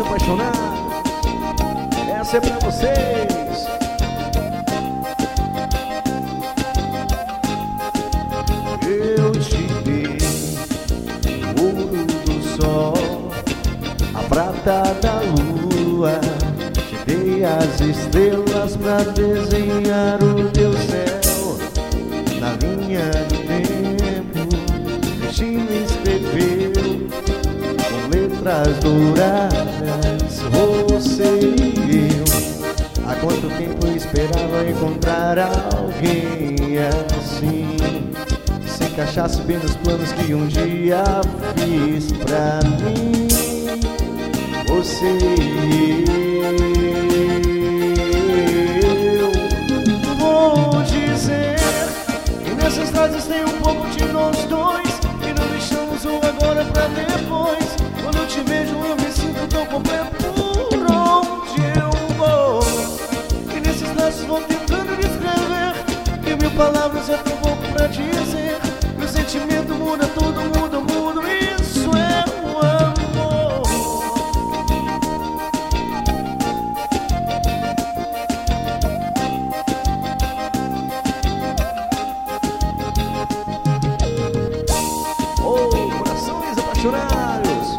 apaixonados, essa é pra vocês. Eu te dei o ouro do sol, a prata da lua, te dei as estrelas pra desenhar o teu céu. Na linha do tempo, destino escreveu com letras douradas, você e eu. Há quanto tempo eu esperava encontrar alguém assim, se encaixasse bem nos planos que um dia fiz pra mim. Você e eu. Vou dizer que nessas frases tem um pouco de nós dois, e não deixamos o agora pra depois. Quando eu te vejo eu me sinto tão completo por onde eu vou. E nesses traços vou tentando descrever, e mil palavras é tão pouco pra dizer. Meu sentimento muda, tudo muda, muda, isso é o amor. Oh, corações apaixonados.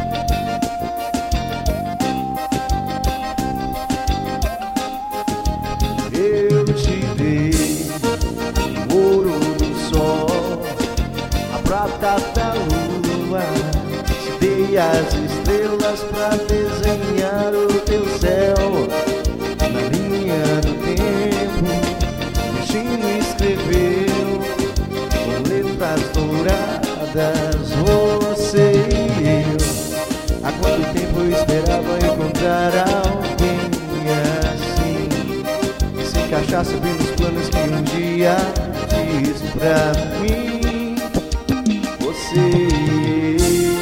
Eu te dei o ouro do sol, a prata da lua, te dei as estrelas pra desenhar o teu céu. Na linha do tempo, o destino escreveu com letras douradas, você e eu. Há quanto tempo eu esperava encontrar alguém assim, se encaixasse bem nos planos que um dia fiz pra mim. Você e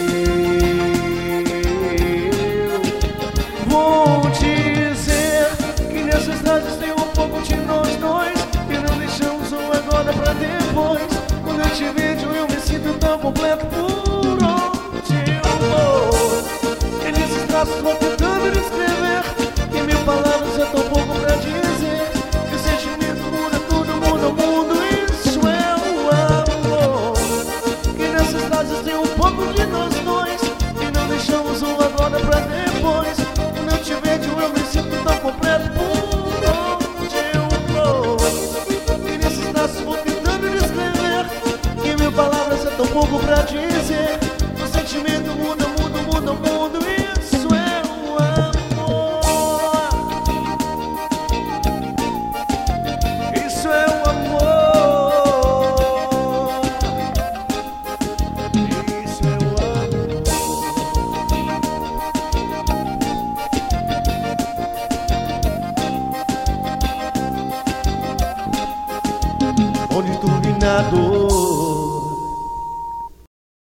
eu. Vou dizer que nessas frases tem um pouco de nós dois, e não deixamos o agora pra depois. Quando eu te vejo eu me sinto tão completo por onde eu vou. E nesses traços vou tentando descrever, e mil palavras é tão pouco pra dizer. Que o sentimento muda, tudo muda o mundo, isso é o amor. E nessas frases tem um pouco de nós dois, e não deixamos o agora pra depois. Quando eu te vejo eu me sinto tão completo por onde eu vou. E nesses traços vou tentando descrever, e mil palavras é tão pouco pra dizer. O sentimento muda, muda, muda o mundo, isso é o amor. Isso é o amor. Isso é o amor. Onde turbinador